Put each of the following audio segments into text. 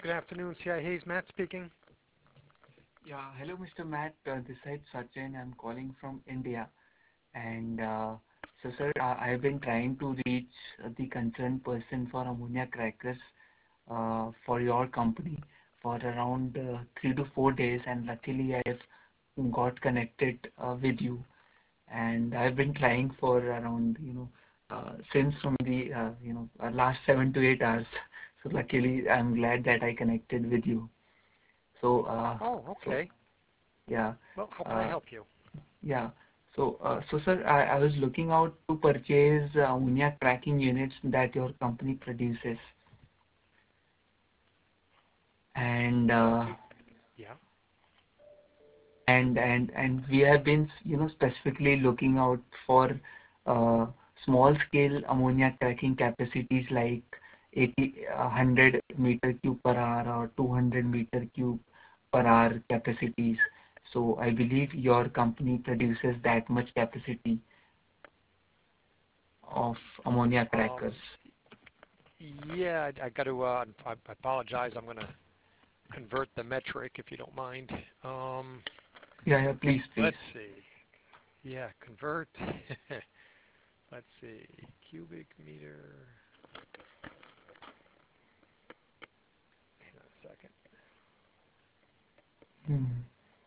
Good afternoon, CI Hayes. Matt speaking. Yeah, hello, Mr. Matt. This side Sachin. I'm calling from India. And sir, I've been trying to reach the concerned person for ammonia crackers for your company for around 3 to 4 days. And luckily, I've got connected with you. And I've been trying for around, since from the, last 7 to 8 hours. So luckily, I'm glad that I connected with you. So, Oh, so okay. yeah. Well, how can I Uh, help you? Yeah. So sir, I was looking out to purchase ammonia cracking units that your company produces, and Yeah. we have been, specifically looking out for uh, small scale ammonia cracking capacities like 100 meter cube per hour or 200 meter cube per hour capacities. So I believe your company produces that much capacity of ammonia crackers. Um, yeah, I got to. I apologize. I'm going to convert the metric if you don't mind. Um, Yeah, yeah, please, please. let's see. Yeah, convert. Let's see. Cubic meter. Hang on a second. Hmm.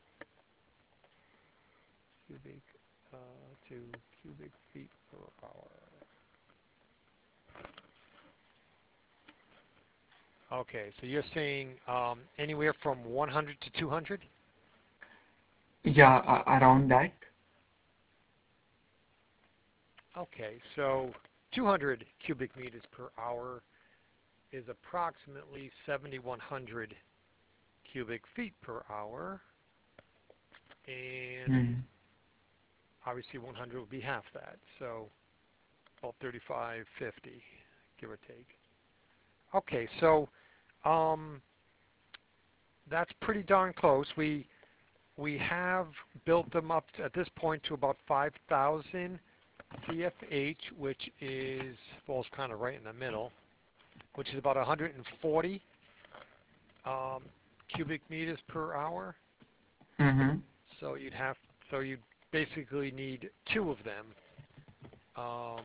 Cubic to cubic feet per hour. Okay, so you're saying anywhere from 100 to 200? Yeah, around that. Okay, so 200 cubic meters per hour is approximately 7,100 cubic feet per hour, and Hmm. obviously 100 would be half that, so about 3,550, give or take. Okay, so um, that's pretty darn close. We have built them up to, at this point to about 5,000 CFH, which is falls kind of right in the middle, which is about 140 um, cubic meters per hour. Mm-hmm. So you basically need two of them. Um,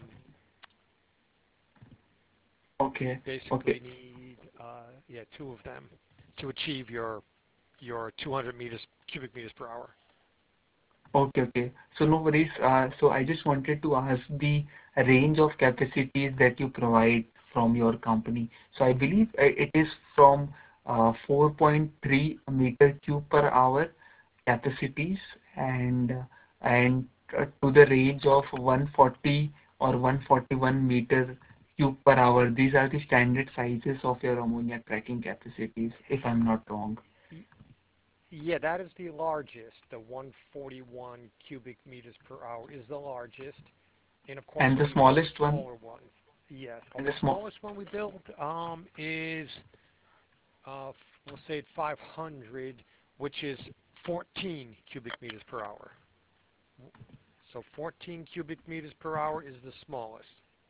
you Okay, okay, basically need yeah, two of them to achieve your 200 cubic meters per hour. okay, okay. So no worries. So I just wanted to ask the range of capacities that you provide from your company. So I believe it is from 4.3 meter cube per hour capacities and to the range of 140 or 141 meter cube per hour. These are the standard sizes of your ammonia cracking capacities, if I'm not wrong. Yeah, that is the largest. The 141 cubic meters per hour is the largest. And of course, And the we build smallest one, smaller ones. Yes. Well, and the the small. smallest one we build is, we'll say it's 500, which is 14 cubic meters per hour. So 14 cubic meters per hour is the smallest.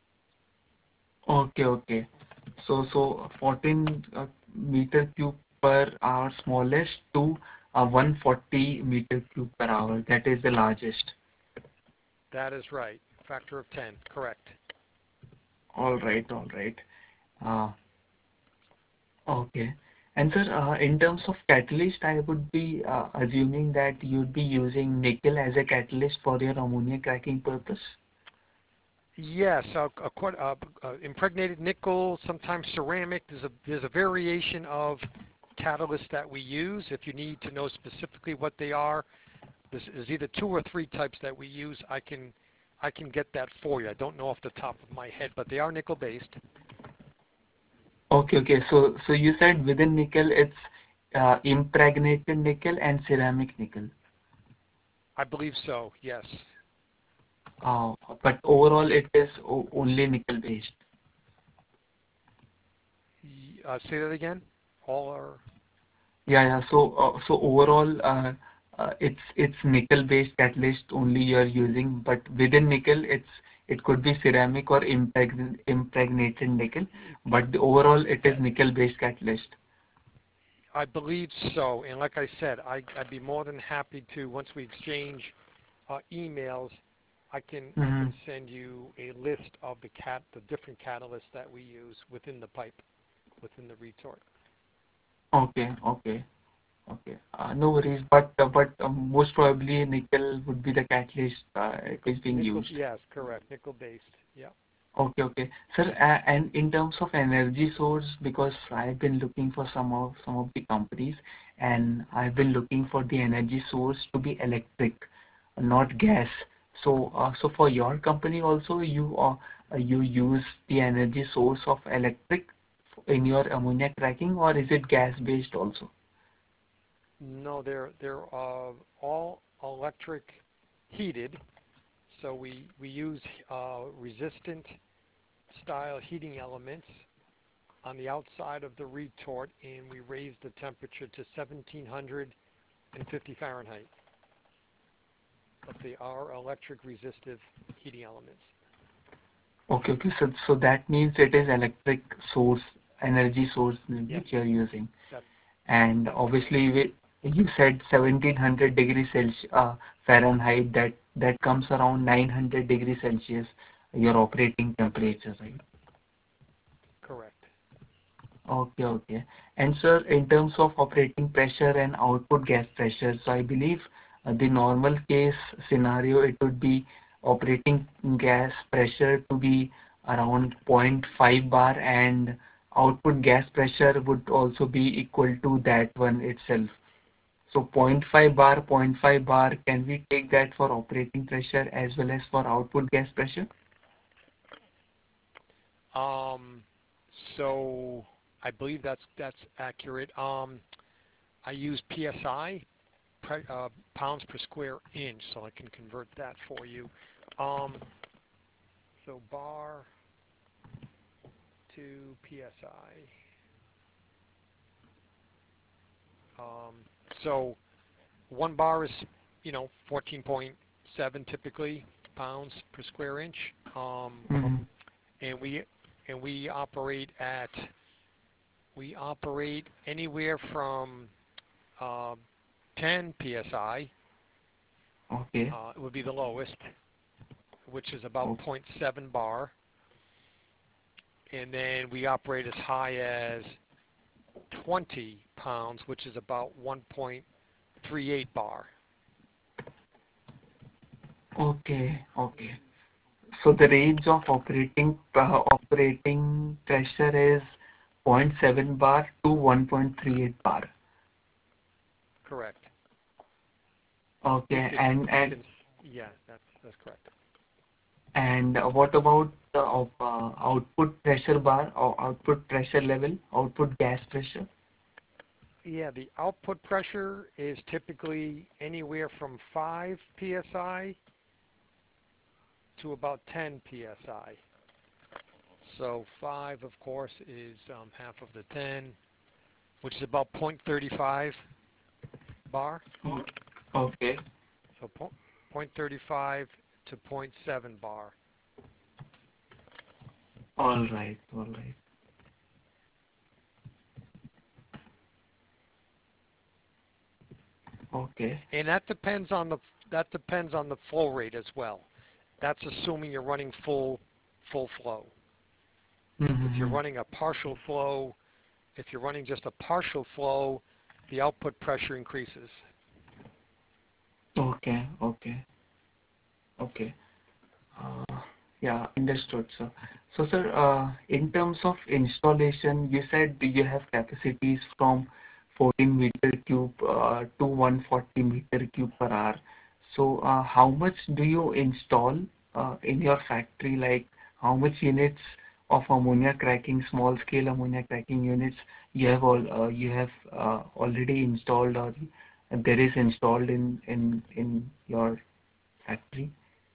Okay, okay. So 14 meter cube per hour smallest to 140 meter cube per hour. That is the largest. That is right. Factor of 10. Correct. All right, all right. Uh, okay. And sir, in terms of catalyst, I would be assuming that you'd be using nickel as a catalyst for your ammonia cracking purpose. Yes, impregnated nickel, sometimes ceramic. There's a variation of catalysts that we use. If you need to know specifically what they are, there's either two or three types that we use. I can get that for you. I don't know off the top of my head, but they are nickel based. Okay, okay. So you said within nickel, it's impregnated nickel and ceramic nickel. I believe so. Yes. Uh, but overall, it is only nickel based. Say that again. All are. Yeah, yeah. So overall, it's nickel based catalyst only you're using, but within nickel, it could be ceramic or impregnated nickel, but overall, it is That nickel based catalyst. I believe so. And like I said, I'd be more than happy to, once we exchange emails, I can Mm-hmm. send you a list of the different catalysts that we use within the pipe, within the retort. Okay, okay, okay. No worries, but most probably nickel would be the catalyst it is being Nickel, used. yes, correct. Nickel based. Yeah. Okay, okay. Sir, and in terms of energy source, because I've been looking for some of the companies, and I've been looking for the energy source to be electric, not gas. So for your company also, you use the energy source of electric in your ammonia cracking, or is it gas based also? No, they're all electric heated. So we use resistant style heating elements on the outside of the retort, and we raise the temperature to 1750 Fahrenheit. But they are electric resistive heating elements. Okay, okay. So that means it is electric source, energy source Yes, which you're using. that And that's correct. obviously you said 1700 degrees Celsius, Fahrenheit, that comes around 900 degrees Celsius, your operating temperature, right? Correct. Okay, okay. And sir, in terms of operating pressure and output gas pressure, so I believe the normal case scenario, it would be operating gas pressure to be around zero point 0.5 bar, and output gas pressure would also be equal to that one itself. So zero point 0.5 bar, zero point 0.5 bar, can we take that for operating pressure as well as for output gas pressure? Um, so I believe that's accurate. I use PSI, pounds per square inch, so I can convert that for you. Um, so bar to PSI. Um, so 1 bar is, 14.7 typically pounds per square inch. Mhm. And we operate anywhere from uh, 10 psi. Okay. It would be the lowest, which is about O- zero point 0.7 bar, and then we operate as high as 20 pounds, which is about 1.38 bar. Okay. Okay. So the range of operating pressure is zero point 0.7 bar to 1.38 bar. Correct. You Okay. can And you and can yeah, that's correct. and what about the output pressure bar or output pressure level, output gas pressure? Yeah, the output pressure is typically anywhere from 5 psi to about 10 psi. So 5, of course, is half of the 10, which is about 0.35 bar. Okay. So 0.35 to zero point 0.7 bar. All right. All right. Okay. And that depends on the flow rate as well. That's assuming you're running full flow. If you're Mm-hmm. running a partial flow, if you're running just a partial flow, the output pressure increases. Okay. Okay. Okay. Uh, Yeah, understood, sir. So, sir, in terms of installation, you said you have capacities from 14 meter cube to 140 meter cube per hour. So, how much do you install in your factory? Like, how much units of ammonia cracking, small scale ammonia cracking units you have already installed, or there is installed in your factory?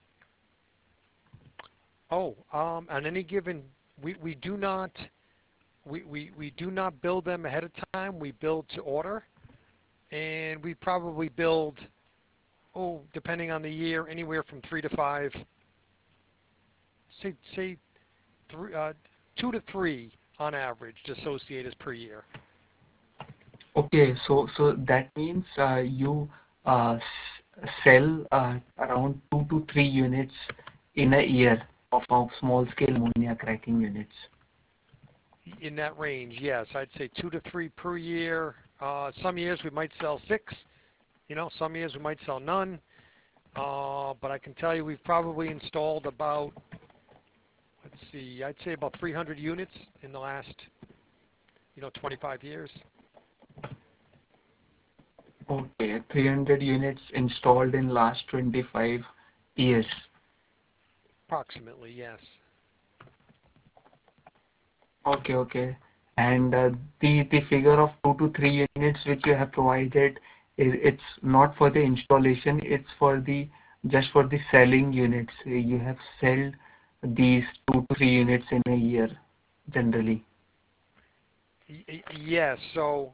Oh, on any given, we do not we do not build them ahead of time. We build to order, and we probably build, depending on the year, anywhere from 3 to 5, say 2 to 3 on average dissociators per year. Okay, so that means you sell around 2 to 3 units in a year of small scale ammonia cracking units. In that range, yes. I'd say 2 to 3 per year. Some years we might sell 6. Some years we might sell none. But I can tell you we've probably installed about, let's see, I'd say about 300 units in the last, 25 years. Okay, 300 units installed in last 25 years. Approximately, yes. Okay, okay. And the figure of 2 to 3 units which you have provided, it's not for the installation, it's for the just for the selling units. You have sold these 2 to 3 units in a year generally. Yes. So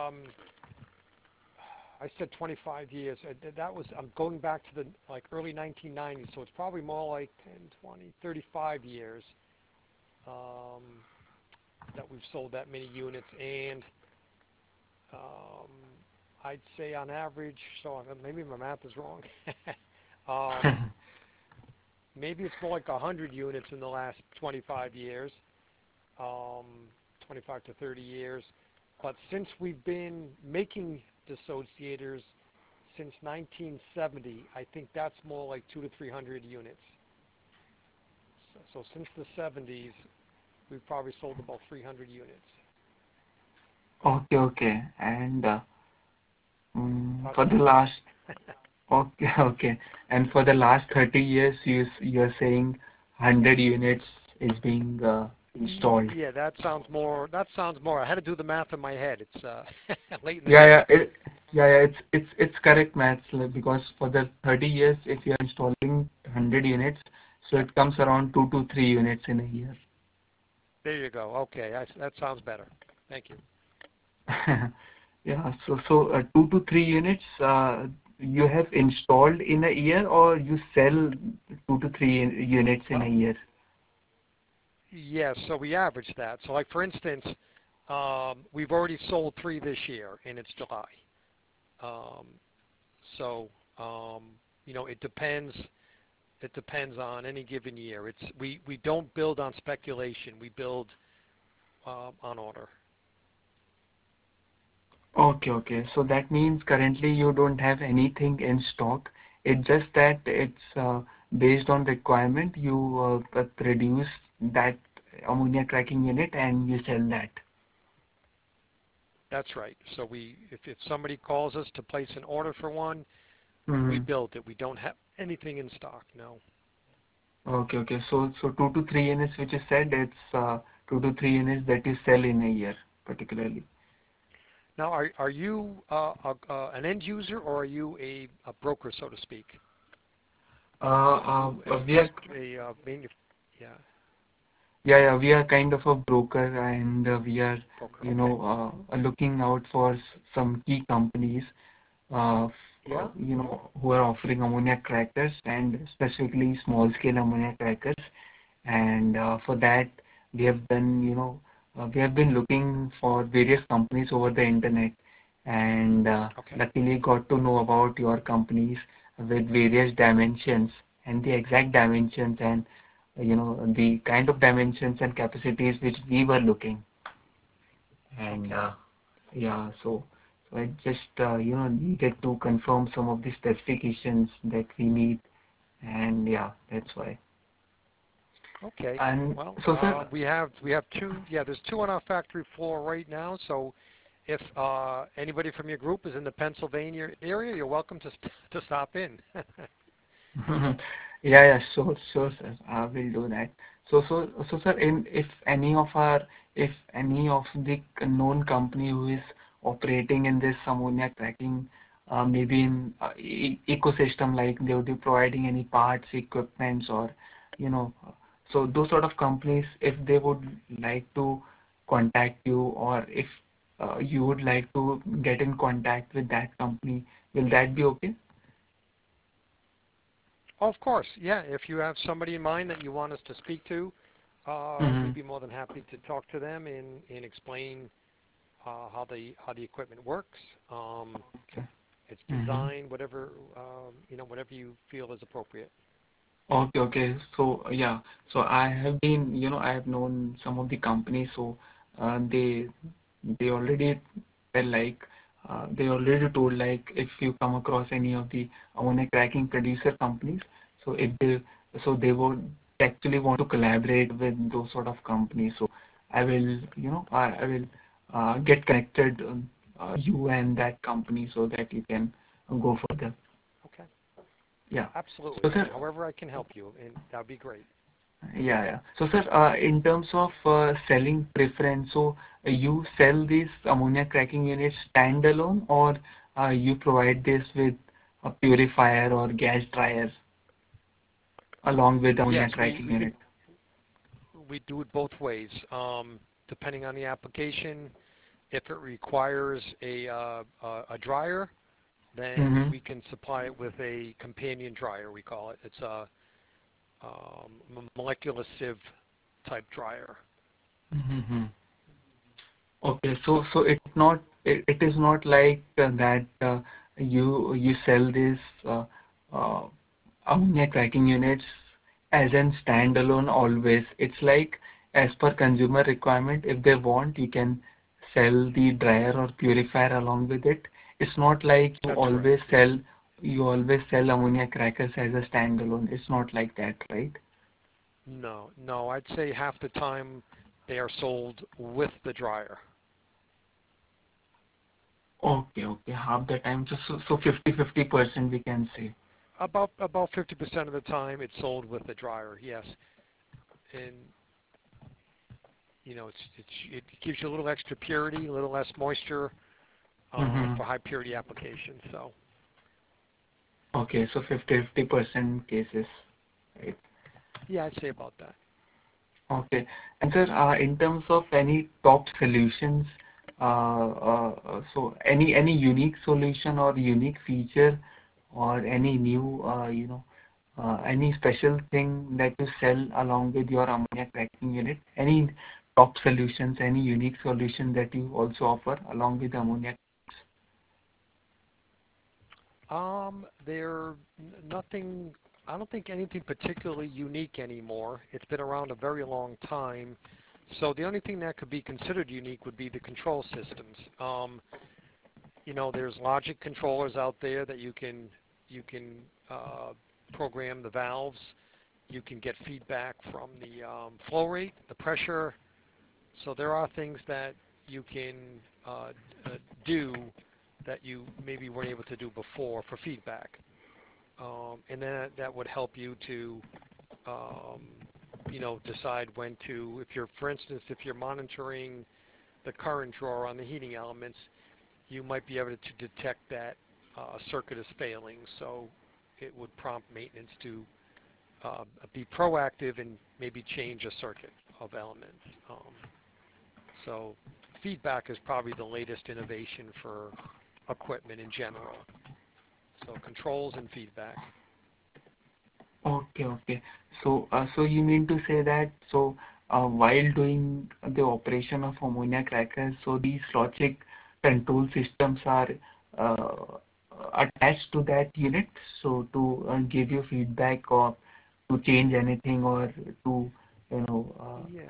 I said 25 years. That was, I'm going back to the early 1990s. So it's probably more like 10, 20, 35 years um, that we've sold that many units. And um, I'd say on average, so maybe my math is wrong. um, maybe it's more like 100 units in the last 25 years, um, 25 to 30 years. But since we've been making dissociators since 1970, I think that's more like 2 to 300 units. So since the 70s, we've probably sold about 300 units. Okay, okay. And That's for a the lot. last, okay, okay. And for the last 30 years, you're saying 100 units is being installed. Yeah, that sounds more. That sounds more. I had to do the math in my head. It's late in the Yeah, day. yeah, yeah, it's correct maths like, because for the 30 years, if you are installing 100 units, so Yep. it comes around 2 to 3 units in a year. There you go. Okay, that sounds better. Thank you. Yeah, so 2 to 3 units you have installed in a year, or you sell 2 to 3 units in a Well, year? yes. So we average that. So, like for instance, we've already sold 3 this year, and it's July. Um, so, um, it depends. It depends on any given year. We don't build on speculation. We build on order. Okay, okay. So that means currently you don't have anything in stock. It's just that it's based on requirement, you produce that ammonia cracking unit and you sell that. That's right. So if somebody calls us to place an order for one, we Hmm. build it. We don't have anything in stock. No. Okay, okay. So 2 to 3 units, which you said, it's 2 to 3 units that you sell in a year, particularly. Now, are you an end user or are you a broker, so to speak? Are you We are yeah, Yeah, yeah, we are kind of a broker, and we are, broker? Okay. looking out for some key companies, Yeah. who are offering ammonia crackers and specifically small scale ammonia crackers. And for that, we have done, we have been looking for various companies over the internet, and Okay. luckily got to know about your companies with various dimensions and the exact dimensions and the kind of dimensions and capacities which we were looking. And Okay. yeah, so I just needed to confirm some of the specifications that we need, and yeah, that's why. Okay. And Well, so sir, we have two. Yeah, there's two on our factory floor right now. So if anybody from your group is in the Pennsylvania area, you're welcome to stop in. yeah, yeah, sure, sir, I will do that. So sir, if any of the known company who is operating in this ammonia cracking, maybe in ecosystem, like they would be providing any parts, equipments, or you know, so those sort of companies, if they would like to contact you, or if you would like to get in contact with that company, will that be okay? Oh, of course, yeah. If you have somebody in mind that you want us to speak to, we'd Mm-hmm. be more than happy to talk to them and explain how the equipment works, Okay. its Mm-hmm. design, whatever whatever you feel is appropriate. Okay, okay. So yeah, so I have been, I have known some of the companies, so they already were like, they already told like if you come across any of the ammonia cracking producer companies, so if they, so they would actually want to collaborate with those sort of companies. So I will, I will get connected, you and that company so that you can go further. Okay. Yeah. So Absolutely. sir, However I can help you, and that would be great. yeah, yeah. So, sir, in terms of selling preference, so you sell these ammonia cracking units standalone, or you provide this with a purifier or gas dryer along with ammonia Yes, cracking unit? we do it both ways. Depending on the application, if it requires a dryer, then Mm-hmm. we can supply it with a companion dryer. We call it. It's a molecular sieve type dryer. Mm-hmm. Okay, so it is not like that you sell this uh, uh, ammonia cracking units as in standalone always. It's like as per consumer requirement, if they want, you can sell the dryer or purifier along with it. It's not like That's correct. Yeah. you always sell ammonia crackers as a standalone. It's not like that, right? No, no. I'd say half the time they are sold with the dryer. Okay, okay, half the time. So 50% we can say. About 50% of the time, it's sold with the dryer. Yes, and it gives you a little extra purity, a little less moisture Mm-hmm. for high purity applications. So Okay, so 50% cases, right? yeah, I'd say about that. Okay. And sir, in terms of any top solutions, so any unique solution or unique feature or any new, any special thing that you sell along with your ammonia cracking unit? Any top solutions, any unique solution that you also offer along with ammonia? They're nothing. I don't think anything particularly unique anymore. It's been around a very long time. So the only thing that could be considered unique would be the control systems. There's logic controllers out there that you can uh, program the valves. You can get feedback from the flow rate, the pressure. So there are things that you can uh, uh, do that you maybe weren't able to do before for feedback. And then that would help you to, um, decide when to, if you're, for instance, if you're monitoring the current draw on the heating elements, you might be able to detect that a circuit is failing. So it would prompt maintenance to be proactive and maybe change a circuit of elements. So feedback is probably the latest innovation for equipment in general. So controls and feedback. Okay, okay. So you mean to say that while doing the operation of ammonia crackers, so these logic control systems are uh, attached to that unit, so to give you feedback or to change anything or to you know. Yeah,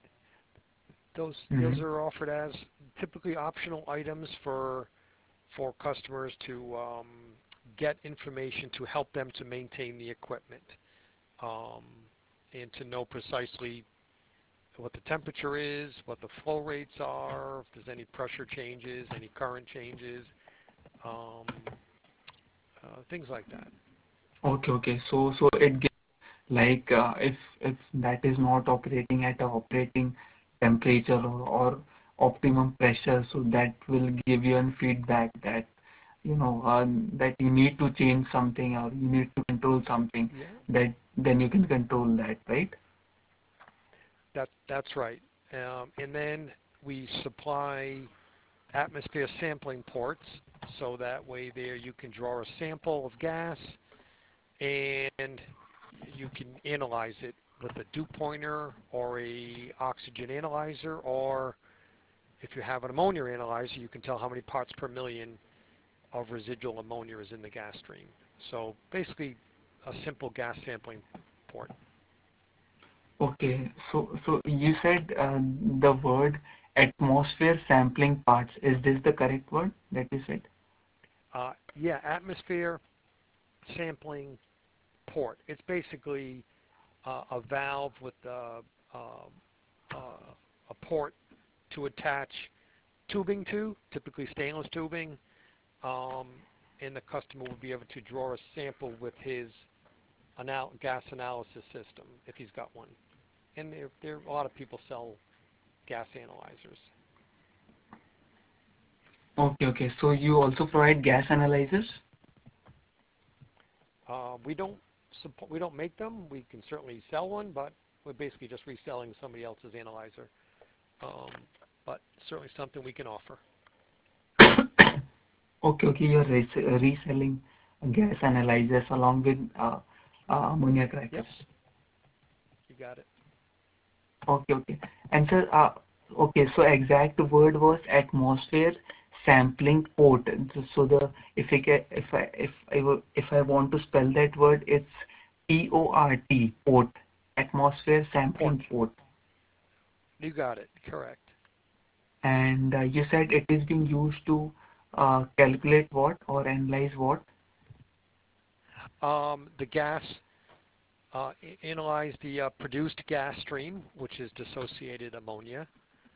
those Mhm. are offered as typically optional items for customers to get information to help them to maintain the equipment um, and to know precisely what the temperature is, what the flow rates are, if there's any pressure changes, any current changes, um, things like that. Okay, okay. So it gives like if that is not operating at a operating temperature or optimum pressure, so that will give you a feedback that that you need to change something or you need to control something, Yeah, that then you can control that, right? that's right. And then we supply atmosphere sampling ports, so that way there you can draw a sample of gas and you can analyze it with a dew pointer or a oxygen analyzer or If you have an ammonia analyzer, you can tell how many parts per million of residual ammonia is in the gas stream. So basically, a simple gas sampling port. Okay, so you said the word atmosphere sampling parts. Is this the correct word that you said? Yeah, atmosphere sampling port. It's basically a valve with a port to attach tubing to, typically stainless tubing, um, and the customer will be able to draw a sample with his gas analysis system if he's got one. And a lot of people sell gas analyzers. Okay, okay. So you also provide gas analyzers? We don't we don't make them. We can certainly sell one, but we're basically just reselling somebody else's analyzer. Um, but certainly something we can offer. Okay, okay. You're reselling gas analyzers along with ammonia Yep, crackers. you got it. Okay, okay. And sir, okay, so exact word was atmosphere sampling port. So the if I ca- if I want to spell that word, it's PORT port, atmosphere sampling Port. port. You got it. Correct. And you said it is being used to calculate what or analyze what? The gas, analyze the produced gas stream, which is dissociated ammonia,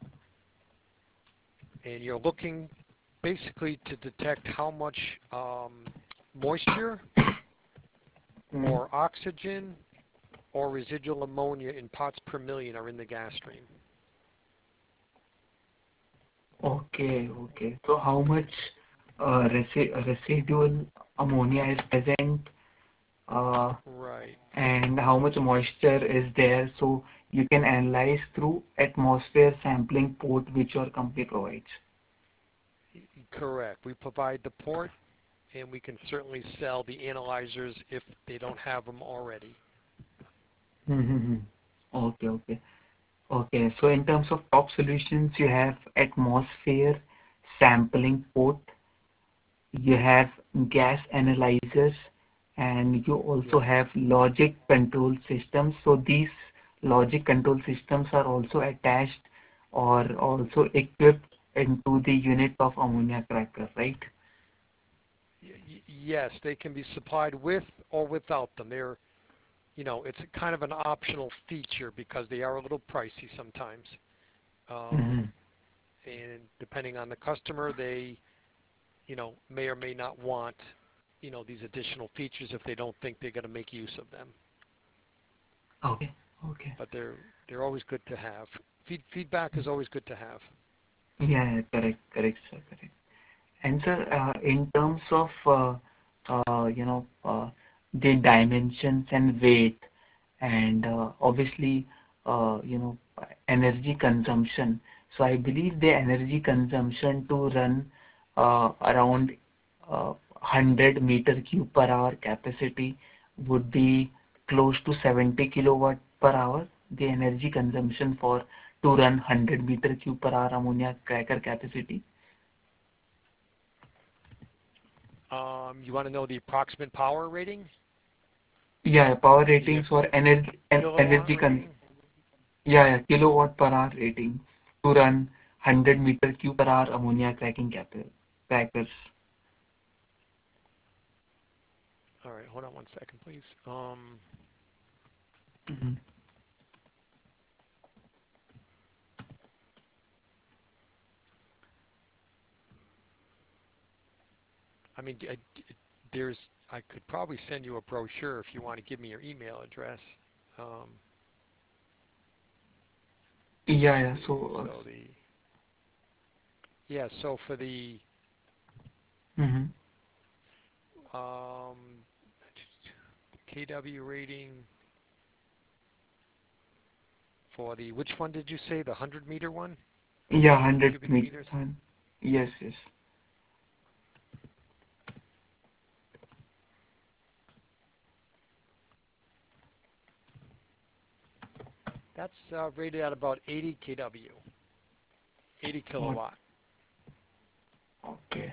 and you're looking basically to detect how much moisture Mhm. or oxygen or residual ammonia in parts per million are in the gas stream. Okay, okay. So how much residual ammonia is present uh, Right. and how much moisture is there, so you can analyze through atmosphere sampling port which your company provides. Correct. We provide the port, and we can certainly sell the analyzers if they don't have them already. Mm-hmm. Okay, okay. Okay, so in terms of top solutions, you have atmosphere sampling port, you have gas analyzers, and you also Yes. have logic control systems. So these logic control systems are also attached or also equipped into the unit of ammonia cracker, right? Yes, they can be supplied with or without them. It's kind of an optional feature because they are a little pricey sometimes. Mm-hmm. And depending on the customer, they, may or may not want, these additional features if they don't think they're going to make use of them. Okay, okay. But they're always good to have. Feedback is always good to have. Yeah, yeah, correct, correct, sir, correct. And sir, in terms of the dimensions and weight, and obviously energy consumption. So I believe the energy consumption to run around 100 meter cube per hour capacity would be close to 70 kilowatt per hour. The energy consumption for to run 100 meter cube per hour ammonia cracker capacity. You want to know the approximate power rating? Yeah, power You have ratings or energy kilowatt rating? yeah, yeah, kilowatt per hour rating to run 100 meter cube per hour ammonia crackers. All right, hold on one second, please. Mhm. I mean, I could probably send you a brochure if you want to give me your email address. Um, let's Yeah, yeah. see. So for the Mhm. um, KW rating for which one did you say? The 100-meter one? Yeah, 100 100 cubic meter. meters? Yes, yes. That's rated at about 80 kW. 80 What? kilowatt. Okay.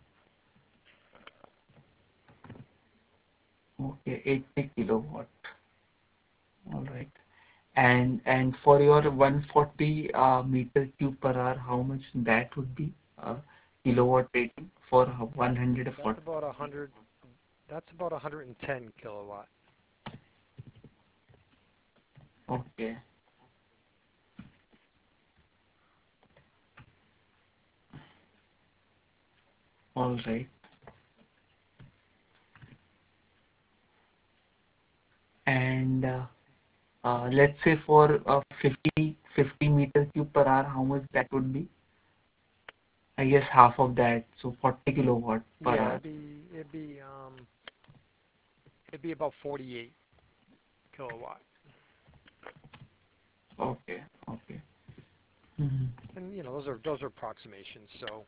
Okay. 80 kilowatt. All right. And for your 140 meter cube per hour, how much that would be? Kilowatt rating for 140. That's about 100. That's about 110 kilowatt. Okay. All right. And let's say for 50 meter cube per hour, how much that would be? I guess half of that, so 40 kilowatt per Yeah, hour. it'd be about 48 kilowatt. Okay, okay. Mhm. And those are approximations. So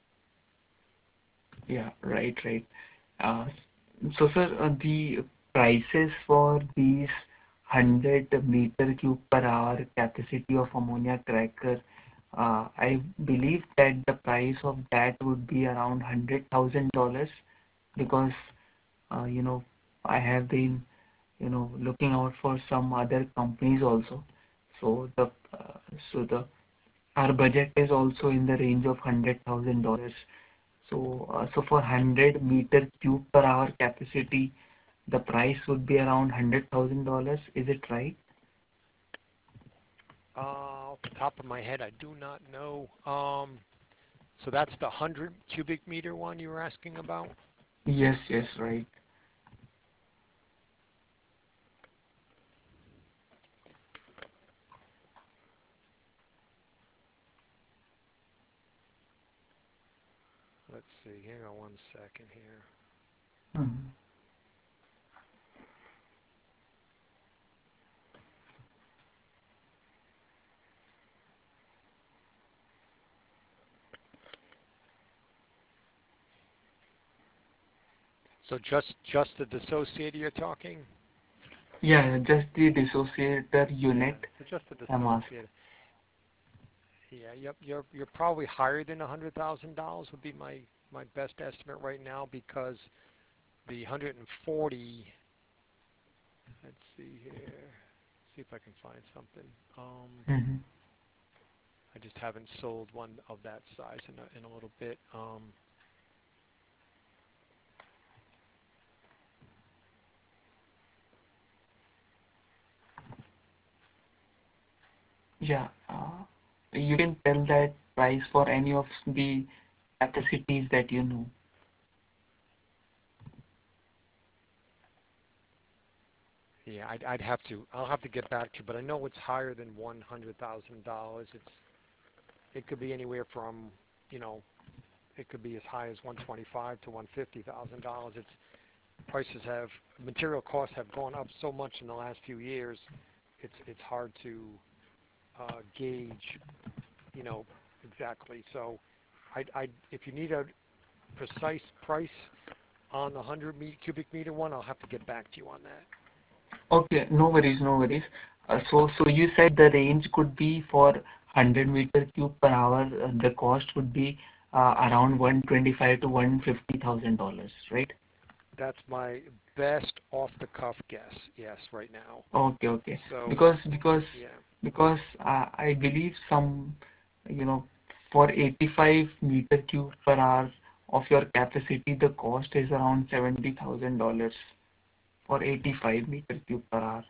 Yeah, right, right. Uh, so, sir, the prices for these 100 meter cube per hour capacity of ammonia cracker, I believe that the price of that would be around $100,000 because, you know, I have been, looking out for some other companies also. So the our budget is also in the range of $100,000. So for 100 meter cube per hour capacity, the price would be around $100,000. Is it right? off the top of my head, I do not know. So that's the 100 cubic meter one you were asking about. Yes, yes, right. Let's see. Hang on one second here. Mhm. So just the dissociator you're talking? Yeah, just the dissociator Yeah. unit. So just the I'm asking. dissociator. Yeah. Yep. You're probably higher than $100,000 would be my best estimate right now because the 140. Let's see here. See if I can find something. Mhm. I just haven't sold one of that size in a little bit. Yeah, you can tell that price for any of the capacities that you know. Yeah, I'll have to get back to you, but I know it's higher than $100,000. It could be anywhere from, you know, it could be as high as 125 to $150,000. Prices have material costs have gone up so much in the last few years. It's hard to gauge, you know, exactly. So, if you need a precise price on the 100 cubic meter one, I'll have to get back to you on that. Okay, no worries, no worries. So you said the range could be for 100 meter cube per hour, the cost would be around 125 to $150,000, right? That's my best off the cuff guess. Yes, right now. Okay, okay. So, Because yeah. I believe some, you know, for 85 meter cube per hour of your capacity, the cost is around $70,000 for 85 meter cube per hour.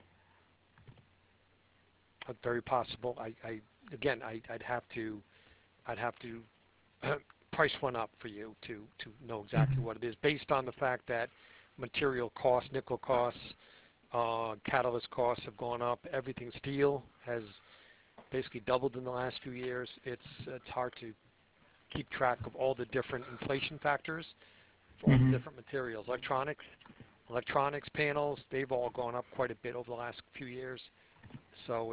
Very possible. I again, I'd have to price one up for you to know exactly Mhm. what it is, based on the fact that material costs, nickel costs, catalyst costs have gone up. Everything steel has basically doubled in the last few years. It's hard to keep track of all the different inflation factors for all the Mhm. different materials. Electronics panels, they've all gone up quite a bit over the last few years. So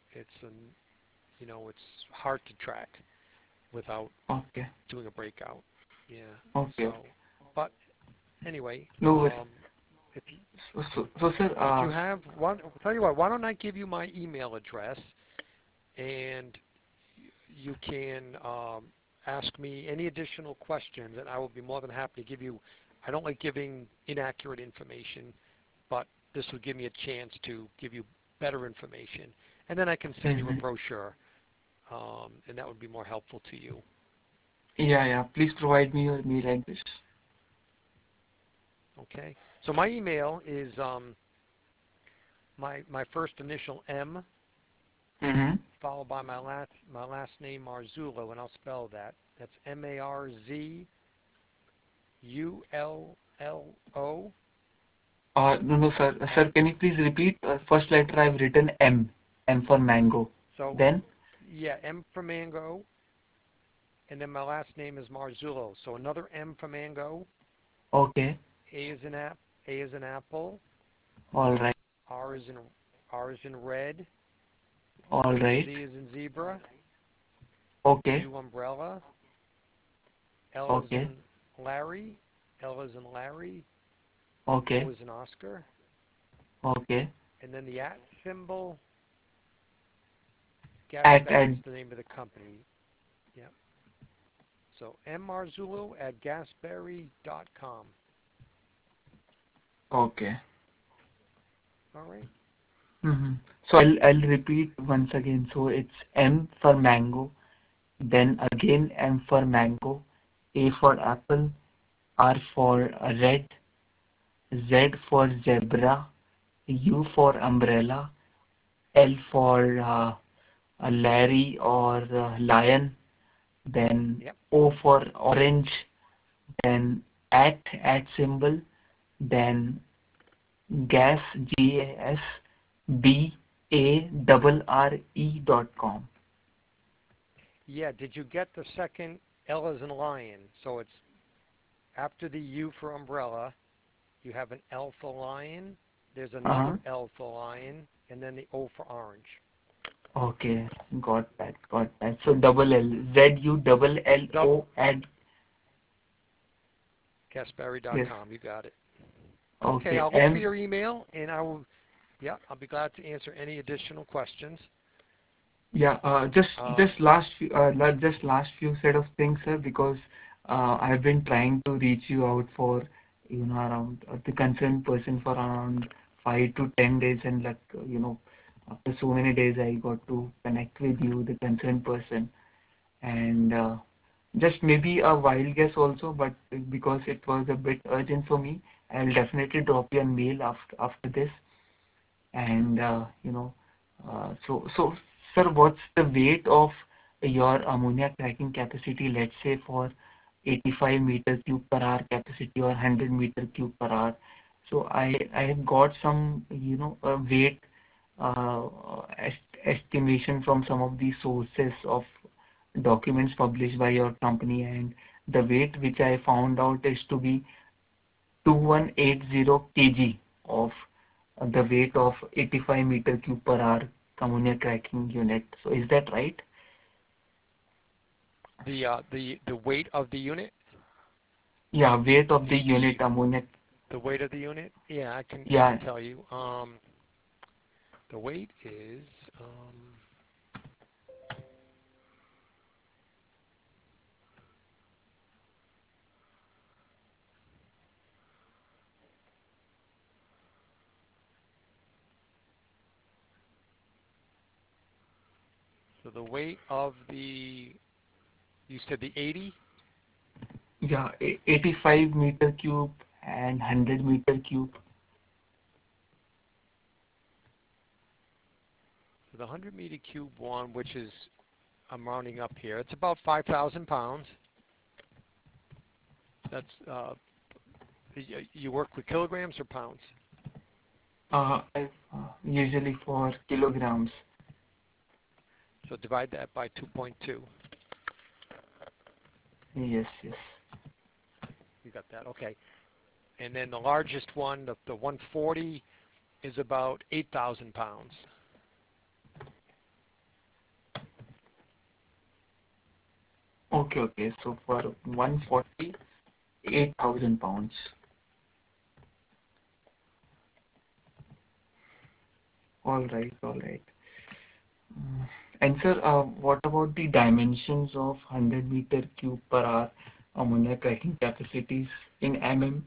it's hard to track without Okay, doing a breakout. Yeah. okay, okay. So, but anyway, No worries. if you, Sir, if you have one, tell you what, why don't I give you my email address, and you can ask me any additional questions, and I will be more than happy to give you. I don't like giving inaccurate information, but this will give me a chance to give you better information, and then I can send you a Mm-hmm. brochure, and that would be more helpful to you. Yeah, yeah. Please provide me your mail address. Okay. So my email is my first initial M Mm-hmm. followed by my last name Marzullo, and I'll spell that. That's Marzullo No, no, sir. at Sir, can you please repeat? First letter I've written M. M for mango. so Then, yeah, M for mango, and then my last name is Marzullo. So another M for mango, okay. A is an apple, All right. R is in R is in red, All right. Z is in zebra, Okay. U umbrella, L is Okay. in Larry, L is in Larry, O Okay. is in Oscar, Okay. and then the at symbol. At. Gasberry is the name of the company. Yeah. So mmarzullo at gasberry.com. Okay. All right. Mm-hmm. So I'll repeat once again. So it's M for mango, then again M for mango, A for apple, R for red, Z for zebra, U for umbrella, L for Larry or lion, then Yep. O for orange, then at symbol, then gas GAS BARRE.com. Yeah. Did you get the second L as in lion? So it's after the U for umbrella, you have an L for lion. There's Uh-huh. another L for lion, and then the O for orange. Okay, got that, got that. So double L, ZU double L Dub O at, yes, gasberry.com. You got it. Okay. okay, I'll look for M, your email, and I will. Yeah. I'll be glad to answer any additional questions. yeah, Um, just last few set of things, sir, because I've been trying to reach you out for, around the concerned person for around 5 to 10 days, and after so many days, I got to connect with you, the concerned person, and just maybe a wild guess also, but because it was a bit urgent for me, I'll definitely drop you a mail after this. And so sir, what's the weight of your ammonia cracking capacity, let's say for 85 meter cube per hour capacity or 100 meter cube per hour? So I have got some weight uh, estimation from some of the sources of documents published by your company, and the weight which I found out is to be 2180 kg of the weight of 85 meter cube per hour ammonia cracking unit. So is that right? the weight of the unit. Yeah, weight of the unit The ammonia. the weight of the unit. Yeah, I can Yeah, tell you. The weight is um, so the weight of the you said the 80. yeah, 85 meter cube and 100 meter cube. So the 100-meter cube one, which is I'm rounding up here. It's about 5,000 pounds. That's you work with kilograms or pounds. Usually for kilograms. So divide that by 2.2. Yes, yes. You got that. Okay. And then the largest one, the 140, is about 8,000 pounds. Okay, okay. So for 140, 8,000 pounds. All right, all right. And sir, what about the dimensions of 100 meter cube per hour ammonia cracking capacities in mm?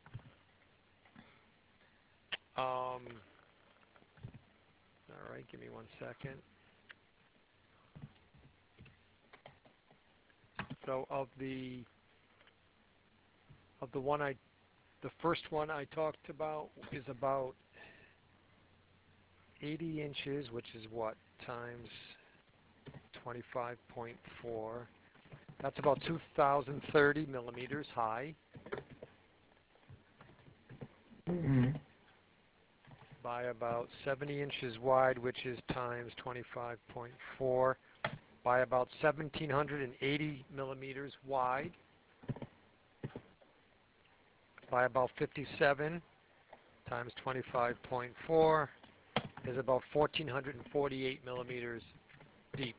All right, give me 1 second. So of the one I the first one I talked about is about 80 inches, which is what times 25.4. That's about 2,030 millimeters high Mm. by about 70 inches wide, which is times 25.4, by about 1,780 millimeters wide, by about 57 times 25.4 is about 1,448 millimeters deep.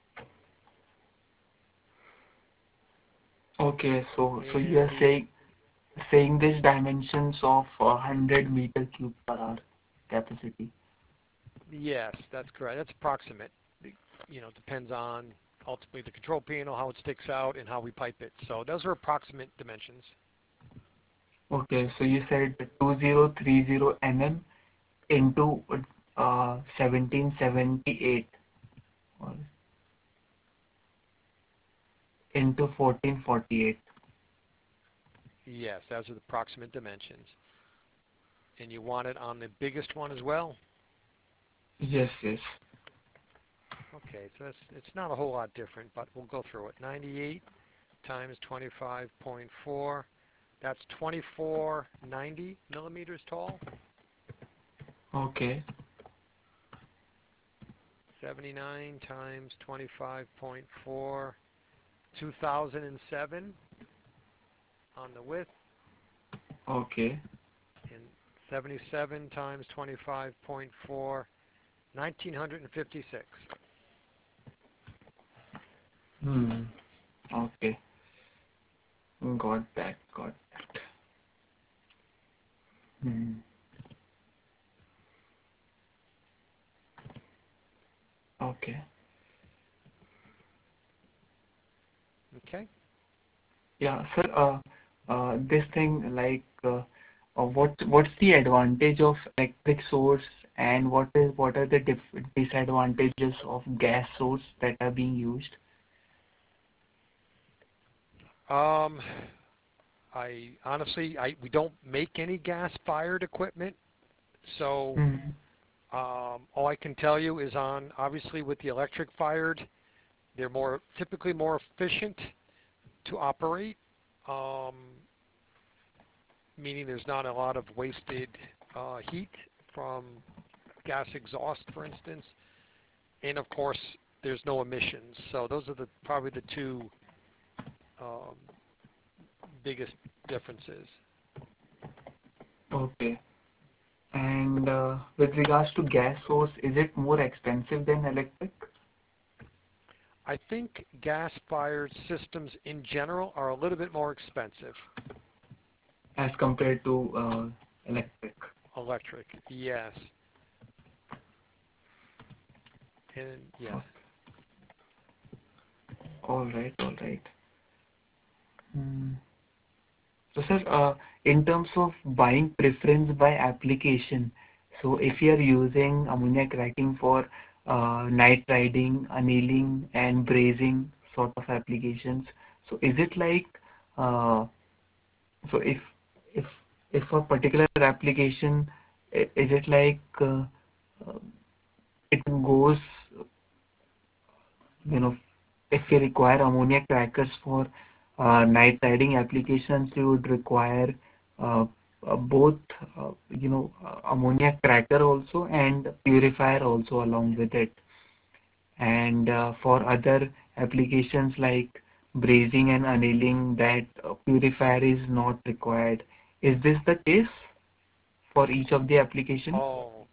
Okay, so you And are saying these dimensions of 100 meter cube per hour capacity. yes, that's correct. That's approximate. Depends on ultimately the control panel, how it sticks out, and how we pipe it. So those are approximate dimensions. Okay, so you said 2030 mm into 1778 or into 1448. Yes, those are the approximate dimensions. And you want it on the biggest one as well? Yes, yes. Okay, so it's not a whole lot different, but we'll go through it. 98 times 25.4, that's 2490 millimeters tall. Okay, 79 times 25.4, 2007 on the width, okay. and 77 times 25.4, 1956. Hmm. Okay. Got that. Got that. Hmm. Okay. Okay. Yeah, sir. This thing like what's the advantage of electric source and what are the disadvantages of gas source that are being used? Um, we don't make any gas-fired equipment, so Hmm. all I can tell you is on obviously with the electric fired, they're typically more efficient to operate, um, meaning there's not a lot of wasted heat from gas exhaust, for instance, and of course there's no emissions. So those are probably the two um, biggest differences. Okay. And with regards to gas source, is it more expensive than electric I think gas-fired systems in general are a little bit more expensive. as compared to electric? Electric, yes. And yeah. Okay. All right, all right. Hmm. So, sir, in terms of buying preference by application, so if you are using ammonia cracking for night riding, annealing, and brazing sort of applications, so is it like uh, so if if for particular application, is it like uh, it goes, you know, if we require ammonia crackers for night riding applications, we would require uh, both, ammonia cracker also and purifier also along with it. And for other applications like brazing and annealing, that purifier is not required. Is this the case for each of the applications? Oh,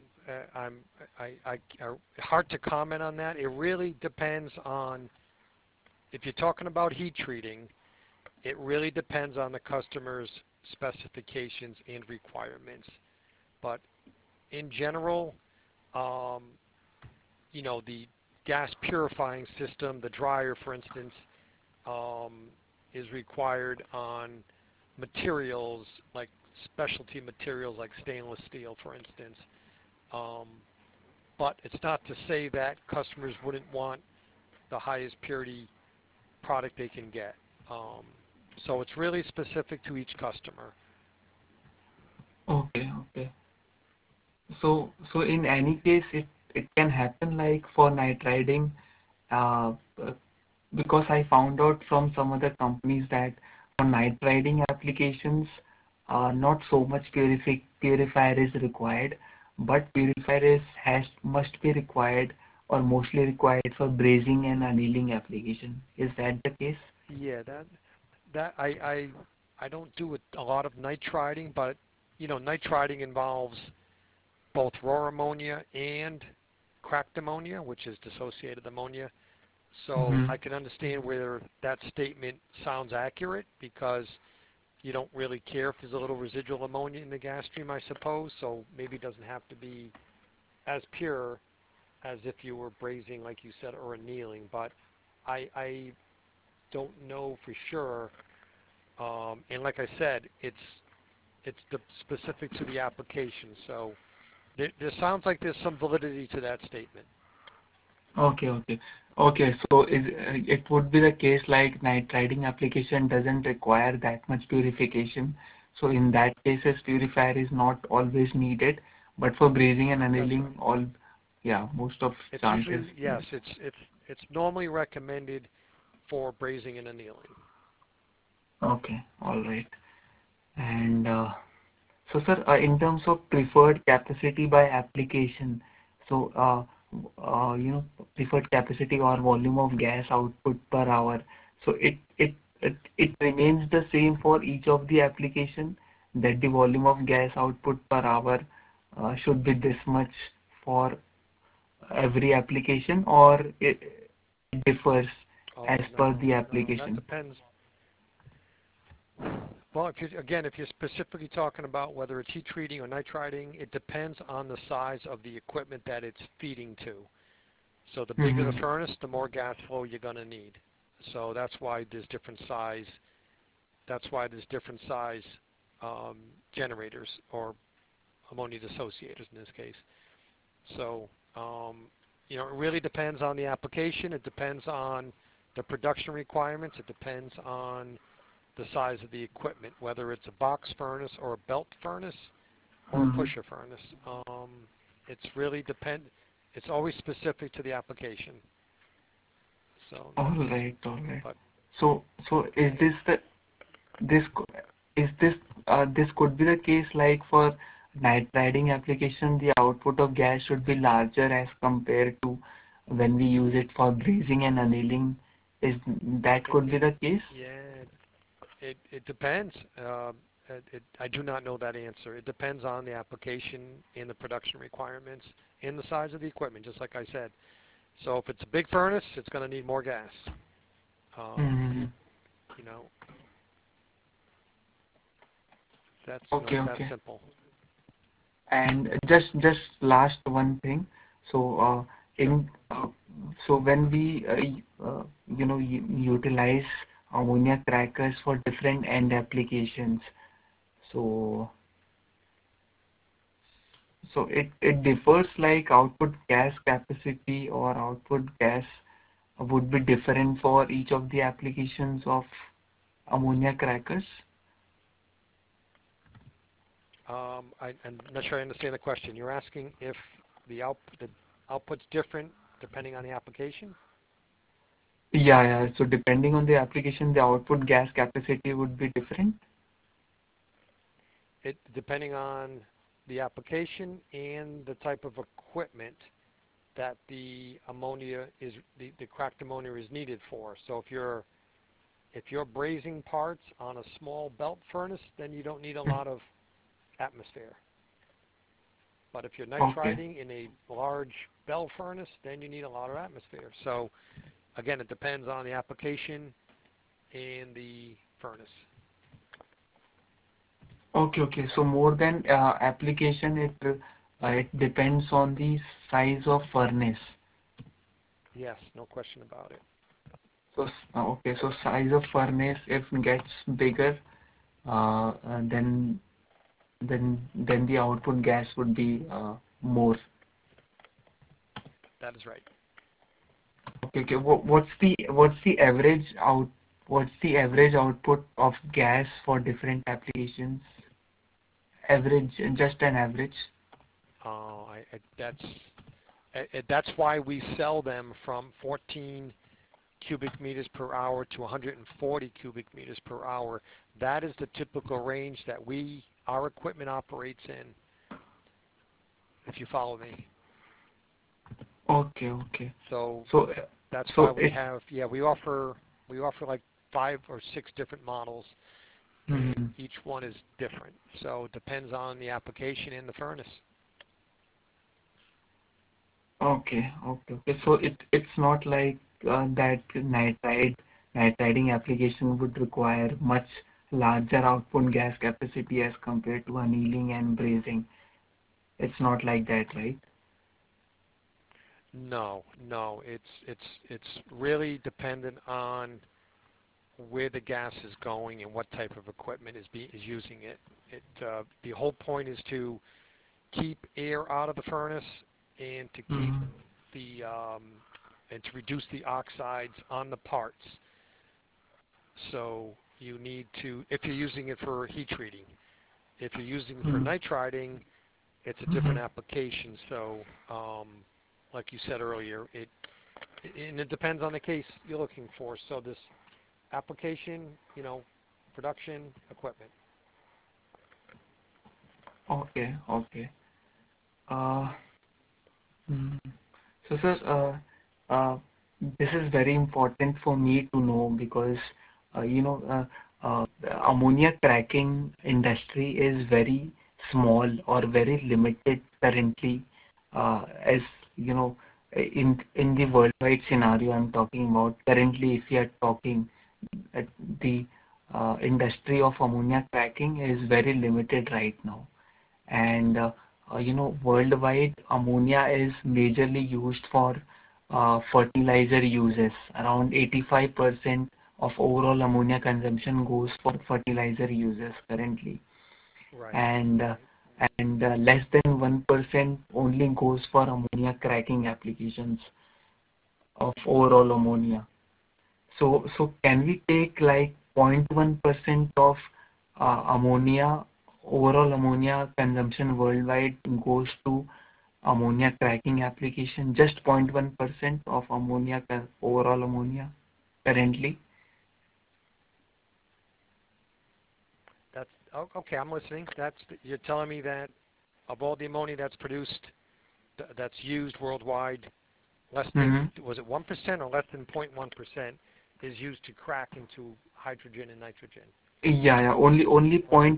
hard to comment on that. It really depends on if you're talking about heat treating. It really depends on the customer's specifications and requirements. But in general, um, the gas purifying system, the dryer, for instance, um, is required on materials like specialty materials like stainless steel, for instance. Um, but it's not to say that customers wouldn't want the highest purity product they can get. Um, so it's really specific to each customer. Okay, okay. So in any case, it can happen like for night riding, uh, uh, because I found out from some other companies that for night riding applications, not so much purifier is required, but purifier is has must be required or mostly required for brazing and annealing application. Is that the case? Yeah, that I don't do a lot of nitriding, but nitriding involves both raw ammonia and cracked ammonia, which is dissociated ammonia. So Mm-hmm. I can understand where that statement sounds accurate because you don't really care if there's a little residual ammonia in the gas stream, I suppose. So maybe it doesn't have to be as pure as if you were brazing, like you said, or annealing. But I don't know for sure. And like I said, it's specific to the application. So there sounds like there's some validity to that statement. Okay, okay. Okay, so it would be the case like night riding application doesn't require that much purification. So in that cases, purifier is not always needed, but for brazing and That's annealing, right. all, yeah, most of It's chances, usually yes. yes. It's normally recommended for brazing and annealing. Okay, all right. And so, sir, in terms of preferred capacity by application, so you know, preferred capacity or volume of gas output per hour. So it remains the same for each of the application, that the volume of gas output per hour should be this much for every application, or it differs as Oh per no, the no, that application. depends. Well, if you're specifically talking about whether it's heat treating or nitriding, it depends on the size of the equipment that it's feeding to. So the bigger the Mm-hmm. furnace, the more gas flow you're going to need. So that's why there's different size. That's why there's different size um, generators or ammonia dissociators in this case. So it really depends on the application. It depends on the production requirements. It depends on the size of the equipment, whether it's a box furnace or a belt furnace or a Mm-hmm. pusher furnace. It's really depend. It's always specific to the application. So All that's, right, all right. but So is yeah, this this co- is this this could be the case like for night riding application, the output of gas should be larger as compared to when we use it for brazing and annealing. Is that it, could be it the case? yeah, it depends. I do not know that answer. It depends on the application and the production requirements and the size of the equipment, just like I said. So if it's a big furnace, it's going to need more gas. Um, Hmm. you know, that's Okay, it's that okay. simple. And just last one thing. So Sure. in so when we utilize ammonia crackers for different end applications, so it differs like output gas capacity or output gas would be different for each of the applications of ammonia crackers. I'm not sure I understand the question. You're asking if the output's different depending on the application? Yeah, yeah. So depending on the application, the output gas capacity would be different. It depending on the application and the type of equipment that the cracked ammonia is needed for. So if you're brazing parts on a small belt furnace, then you don't need a lot of atmosphere. But if you're Okay. nitriding in a large bell furnace, then you need a lot of atmosphere. So again, it depends on the application and the furnace. Okay, okay. So more than application, it depends on the size of furnace. Yes, no question about it. So okay, so size of furnace if gets bigger, then the output gas would be more. That is right. Okay, okay. What's the average output of gas for different applications? Average, just an average. That's why we sell them from 14 cubic meters per hour to 140 cubic meters per hour. That is the typical range that our equipment operates in, if you follow me. Okay, okay. So So, that's why so we it. have, yeah, we offer like 5 or 6 different models, and Mhm. each one is different. So it depends on the application in the furnace. Okay, okay, okay. So it's not like that nitriding application would require much larger output gas capacity as compared to annealing and brazing. It's not like that, right? No, no, it's really dependent on where the gas is going and what type of equipment is using it. The whole point is to keep air out of the furnace and to keep Mm-hmm. the and to reduce the oxides on the parts. So you need to, if you're using it for heat treating, if you're using it for nitriding, it's a Mm-hmm. different application. So, like you said earlier, and it depends on the case you're looking for. So this application, production equipment. Okay, okay. Uh, mm. So, sir, this is very important for me to know because, you know, the ammonia cracking industry is very small or very limited currently, as you know, in the worldwide scenario I'm talking about. Currently, if you are talking, the industry of ammonia cracking is very limited right now, and worldwide ammonia is majorly used for fertilizer uses. Around 85% of overall ammonia consumption goes for fertilizer uses currently, Right, and right. less than 1% only goes for ammonia cracking applications of overall ammonia. So can we take like 0.1% of ammonia, overall ammonia consumption worldwide goes to ammonia cracking application, just 0.1% of ammonia, overall ammonia currently? Okay. I'm listening. You're telling me that of all the ammonia that's produced, that's used worldwide, less Hmm. than, was it 1% or less than 0.1% is used to crack into hydrogen and nitrogen? Yeah, yeah, only Only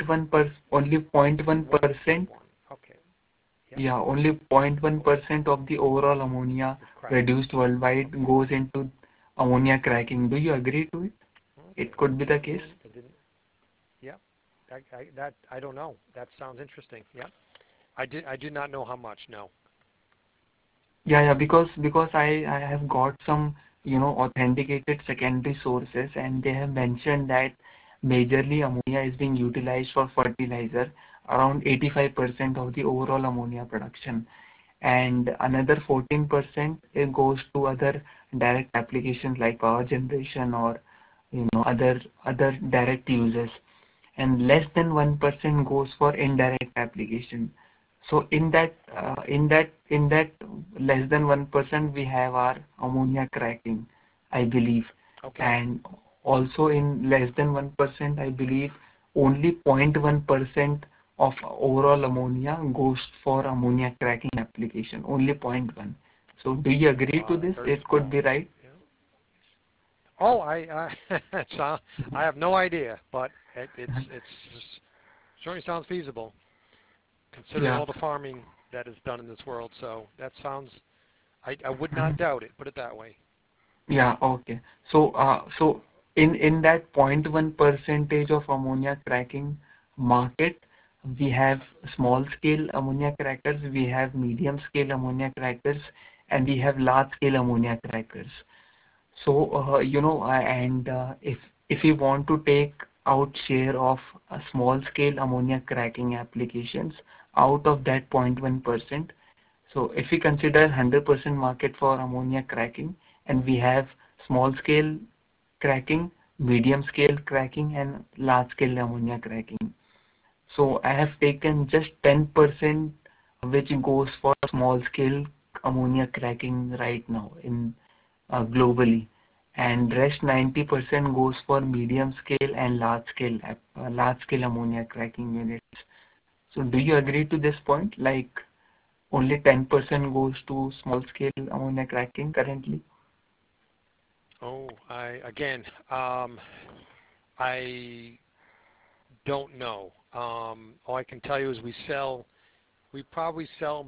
0.1%. 1.1. Okay. Yep. Yeah, only 0.1% of the overall ammonia Is cracked. produced worldwide Okay. goes into ammonia cracking. Do you agree to it? It Okay. could be the case. I didn't. Yep. I don't know. That sounds interesting. Yep. I do not know how much. No. Yeah, yeah, because I have got some, authenticated secondary sources, and they have mentioned that majorly ammonia is being utilized for fertilizer, around 85% of the overall ammonia production, and another 14% it goes to other direct applications like power generation or other direct uses, and less than 1% goes for indirect application. So Okay. in that less than 1% we have our ammonia cracking, I believe, Okay. and also in less than 1% I believe only 0.1% of overall ammonia goes for ammonia cracking application. Only zero point 0.1. So do you agree to Wow, that's this? very It could small. be right. Yeah. Oh, I have no idea, but it's certainly sounds feasible considering Yeah. all the farming that is done in this world. So that sounds. I would not Mhm. doubt it. Put it that way. Yeah, okay. So in that zero point 0.1 percentage of ammonia cracking market, we have small scale ammonia crackers, we have medium scale ammonia crackers, and we have large-scale ammonia crackers. So, if we want to take out share of small-scale ammonia cracking applications out of that 0.1%, so if we consider 100% market for ammonia cracking, and we have small-scale cracking, medium-scale cracking, and large-scale ammonia cracking. So I have taken just 10% which goes for small-scale ammonia cracking right now in globally, and rest 90% goes for medium scale and large scale ammonia cracking units. So do you agree to this point? Like only 10% goes to small scale ammonia cracking currently? Oh, I don't know. All I can tell you is we probably sell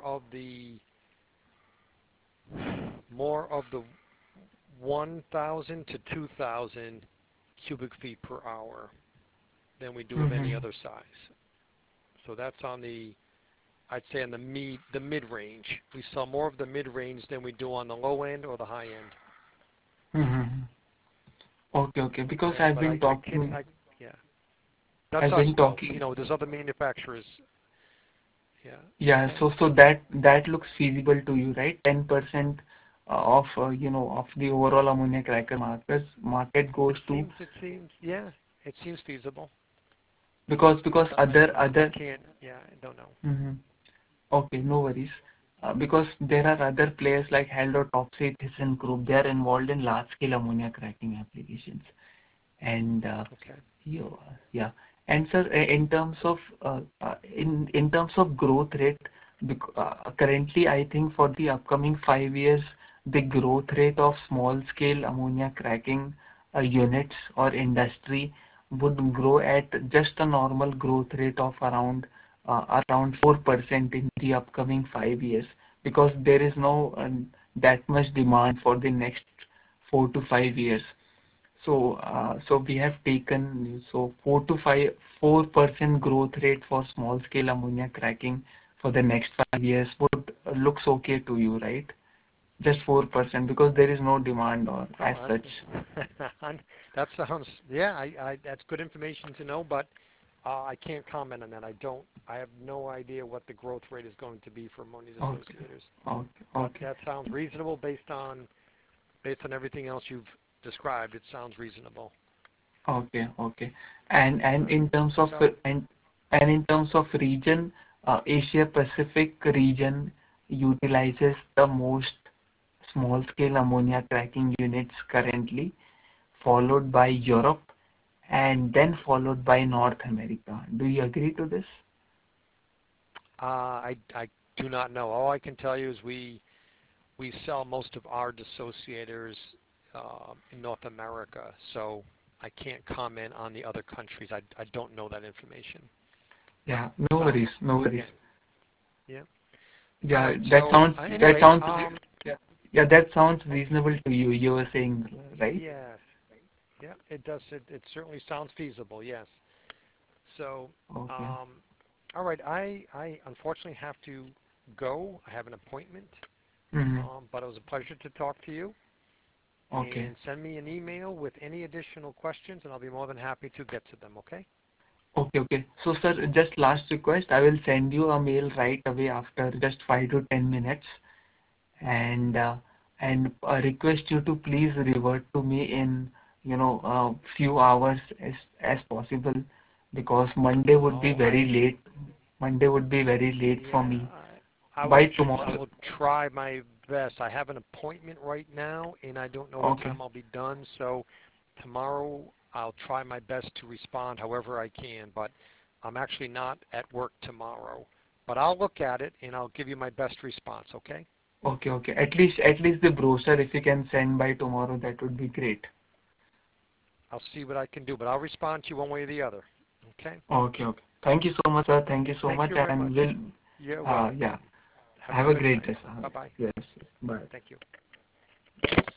more of the 1,000 to 2,000 cubic feet per hour than we do of any Mm-hmm. other size. So that's I'd say on the mid range. We sell more of the mid range than we do on the low end or the high end. Mm-hmm. Okay, okay. Because Okay, but I can't. Yeah, that's I've us been though. talking. There's other manufacturers. Yeah. Yeah, Okay. so that looks feasible to you, right? 10% of of the overall ammonia cracker market goes to, Yeah, it seems feasible. because I other. can't. Yeah, I don't know. Mhm. Okay, no worries. Because there are other players like Haldor Topsy Thyssen Group. They are involved in large scale ammonia cracking applications. And Okay. you, yeah. And sir, in terms of growth rate, currently I think for the upcoming 5 years, the growth rate of small scale ammonia cracking units or industry would grow at just a normal growth rate of around 4% in the upcoming 5 years, because there is no that much demand for the next 4 to 5 years. So we have taken 4% growth rate for small scale ammonia cracking for the next 5 years would looks okay to you, right? Just 4% because there is no demand or as Oh, such. that sounds. Yeah, that's good information to know, but I can't comment on that. I have no idea what the growth rate is going to be for ammonia Okay, dissociators. okay, But okay, that sounds reasonable based on everything else you've described. It sounds reasonable. okay. And All right. in terms of So, region, Asia Pacific region utilizes the most small scale ammonia cracking units currently, followed by Europe, and then followed by North America. Do you agree to this? I do not know. All I can tell you is we sell most of our dissociators in North America, so I can't comment on the other countries. I don't know that information. Yeah, no worries, no worries. Again, yeah. All Yeah, right. So that anyway, sounds yeah, yeah, that sounds reasonable to you. You were saying, right? yes, yeah, it does. It certainly sounds feasible. Yes. So, Okay. um, all right. I unfortunately have to go. I have an appointment. Mm-hmm. But it was a pleasure to talk to you. Okay. And send me an email with any additional questions, and I'll be more than happy to get to them. Okay? Okay, okay. So, sir, just last request. I will send you a mail right away after just 5 to 10 minutes, and request you to please revert to me in few hours as possible, because Monday would be Oh, very late. Monday would be very late for yeah. me. I will. By I tomorrow. will try my best. I have an appointment right now, and I don't know what Okay. time I'll be done. So tomorrow I'll try my best to respond however I can. But I'm actually not at work tomorrow. But I'll look at it and I'll give you my best response. Okay? Okay, okay. At least the brochure, if you can send by tomorrow, that would be great. I'll see what I can do, but I'll respond to you one way or the other. Okay? Okay, okay. Thank you so much, sir. Thank you so Thank much, you very much. and we'll You're welcome. yeah. Have a Have a good great night. day, sir. Bye-bye. Yes. Bye. Thank you.